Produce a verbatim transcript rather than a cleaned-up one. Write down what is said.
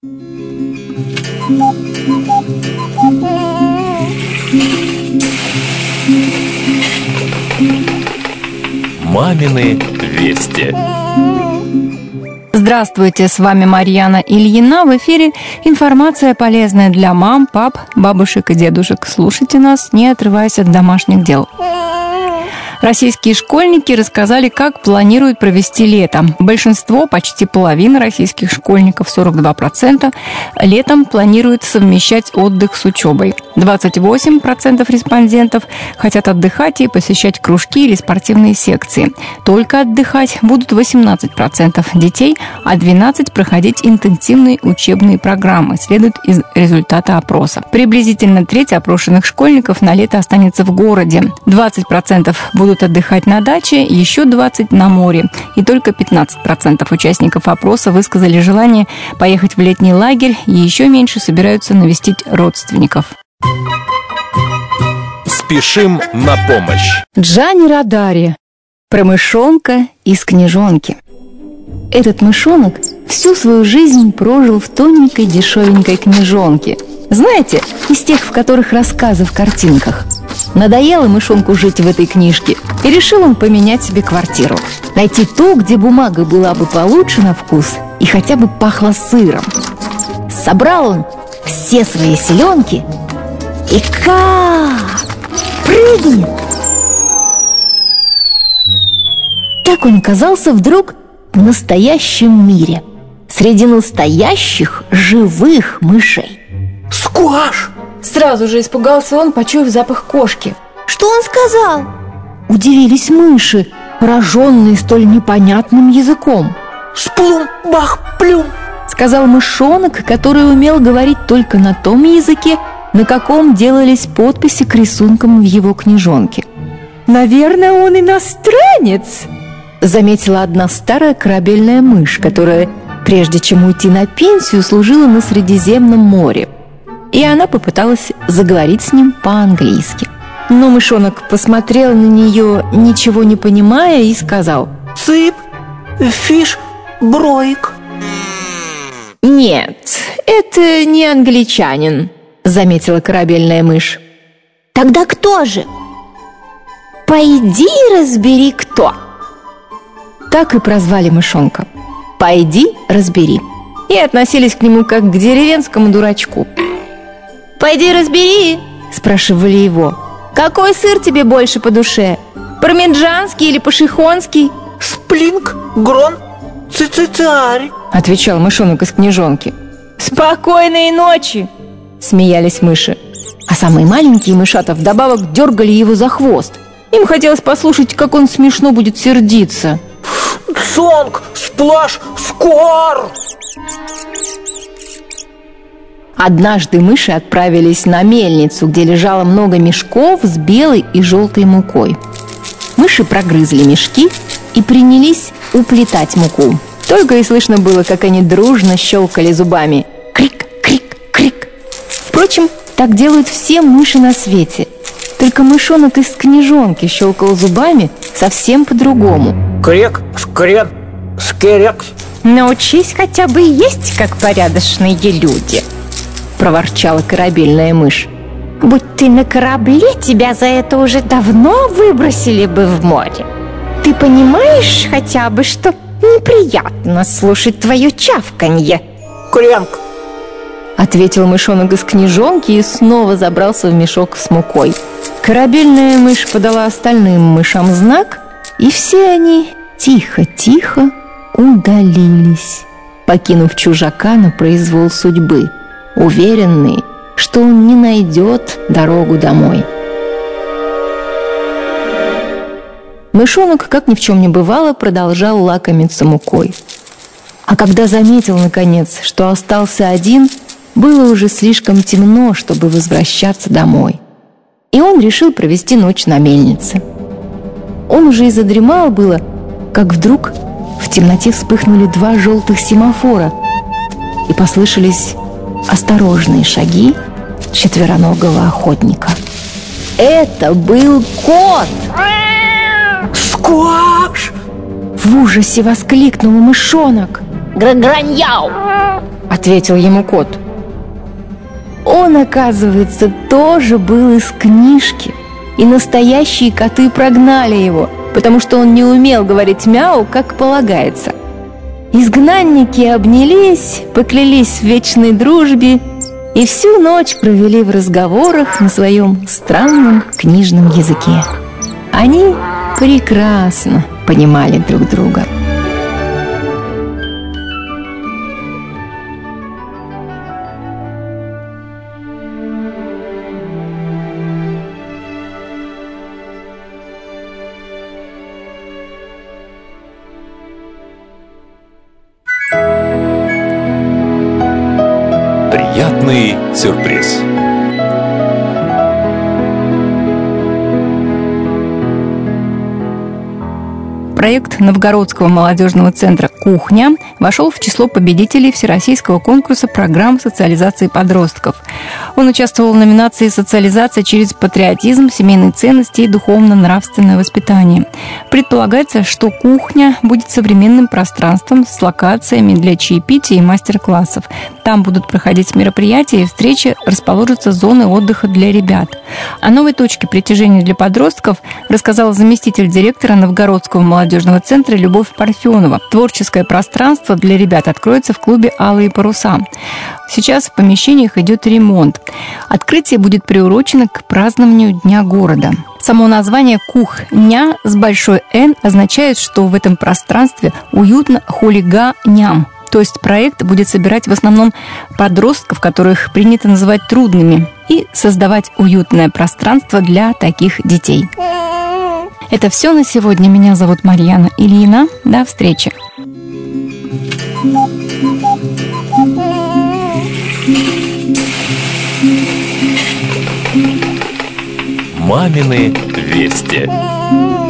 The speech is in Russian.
Мамины вести. Здравствуйте, с вами Марьяна Ильина. В эфире информация, полезная для мам, пап, бабушек и дедушек. Слушайте нас, не отрываясь от домашних дел. Российские школьники рассказали, как планируют провести лето. Большинство, почти половина российских школьников, сорок два процента, летом планируют совмещать отдых с учебой. двадцать восемь процентов респондентов хотят отдыхать и посещать кружки или спортивные секции. Только отдыхать будут восемнадцать процентов детей, а двенадцать процентов проходить интенсивные учебные программы, следует из результата опроса. Приблизительно треть опрошенных школьников на лето останется в городе. двадцать процентов будут отдыхать на даче, еще двадцать процентов на море. И только пятнадцать процентов участников опроса высказали желание поехать в летний лагерь, и еще меньше собираются навестить родственников. Спешим на помощь. Джани Родари. Про мышонка из книжонки. Этот мышонок всю свою жизнь прожил в тоненькой дешевенькой книжонке. Знаете, из тех, в которых рассказы в картинках. Надоело мышонку жить в этой книжке, и решил он поменять себе квартиру. Найти ту, где бумага была бы получше на вкус и хотя бы пахла сыром. Собрал он все свои селенки и как прыгнет! Так он оказался вдруг в настоящем мире, среди настоящих живых мышей. Скваш! Сразу же испугался он, почуяв запах кошки. Что он сказал? Удивились мыши, пораженные столь непонятным языком. Сплум, бах, плюм, сказал мышонок, который умел говорить только на том языке, на каком делались подписи к рисункам в его книжонке. «Наверное, он иностранец», заметила одна старая корабельная мышь, которая, прежде чем уйти на пенсию, служила на Средиземном море. И она попыталась заговорить с ним по-английски. Но мышонок посмотрел на нее, ничего не понимая, и сказал: цып, фиш, броик. «Нет, это не англичанин», заметила корабельная мышь. «Тогда кто же?» «Пойди разбери, кто». Так и прозвали мышонка. «Пойди разбери». И относились к нему как к деревенскому дурачку. «Пойди разбери», спрашивали его, «какой сыр тебе больше по душе? Пармиджанский или пашихонский?» «Сплинг, грон, цицицарь», отвечал мышонок из книжонки. «Спокойной ночи», смеялись мыши. А самые маленькие мышата вдобавок дергали его за хвост. Им хотелось послушать, как он смешно будет сердиться. «Сонг, сплаш, скор!» Однажды мыши отправились на мельницу, где лежало много мешков с белой и желтой мукой. Мыши прогрызли мешки и принялись уплетать муку. Только и слышно было, как они дружно щелкали зубами. Крик, крик, крик. Впрочем, так делают все мыши на свете. Только мышонок из книжонки щелкал зубами совсем по-другому. Крек, скрен, скерекс. «Научись хотя бы есть, как порядочные люди», проворчала корабельная мышь. «Будь ты на корабле, тебя за это уже давно выбросили бы в море. Ты понимаешь хотя бы, что неприятно слушать твое чавканье?» «Кренк», ответил мышонок из книжонки и снова забрался в мешок с мукой. Корабельная мышь подала остальным мышам знак, и все они тихо-тихо удалились, покинув чужака на произвол судьбы, уверенные, что он не найдет дорогу домой. Мышонок, как ни в чем не бывало, продолжал лакомиться мукой. А когда заметил, наконец, что остался один, было уже слишком темно, чтобы возвращаться домой. И он решил провести ночь на мельнице. Он уже и задремал было, как вдруг в темноте вспыхнули два желтых семафора, и послышались осторожные шаги четвероногого охотника. Это был кот! «Скваш!» В ужасе воскликнул мышонок. «Граньяу!» ответил ему кот. Он, оказывается, тоже был из книжки, и настоящие коты прогнали его, потому что он не умел говорить мяу, как полагается. Изгнанники обнялись, поклялись в вечной дружбе и всю ночь провели в разговорах на своем странном книжном языке. Они прекрасно понимали друг друга. Приятный сюрприз. Проект Новгородского молодежного центра «Кухня» вошел в число победителей Всероссийского конкурса программ социализации подростков. Он участвовал в номинации «Социализация через патриотизм, семейные ценности и духовно-нравственное воспитание». Предполагается, что «Кухня» будет современным пространством с локациями для чаепития и мастер-классов. Там будут проходить мероприятия и встречи, расположатся зоны отдыха для ребят. О новой точке притяжения для подростков рассказала заместитель директора Новгородского молодежного центра Любовь Парфенова. Творческое пространство для ребят откроется в клубе «Алые паруса». Сейчас в помещениях идет ремонт. Открытие будет приурочено к празднованию Дня города. Само название «Кухня» с большой «Н» означает, что в этом пространстве уютно хулиганям. То есть проект будет собирать в основном подростков, которых принято называть трудными, и создавать уютное пространство для таких детей. Это все на сегодня. Меня зовут Марьяна Ильина. До встречи. Мамины вести.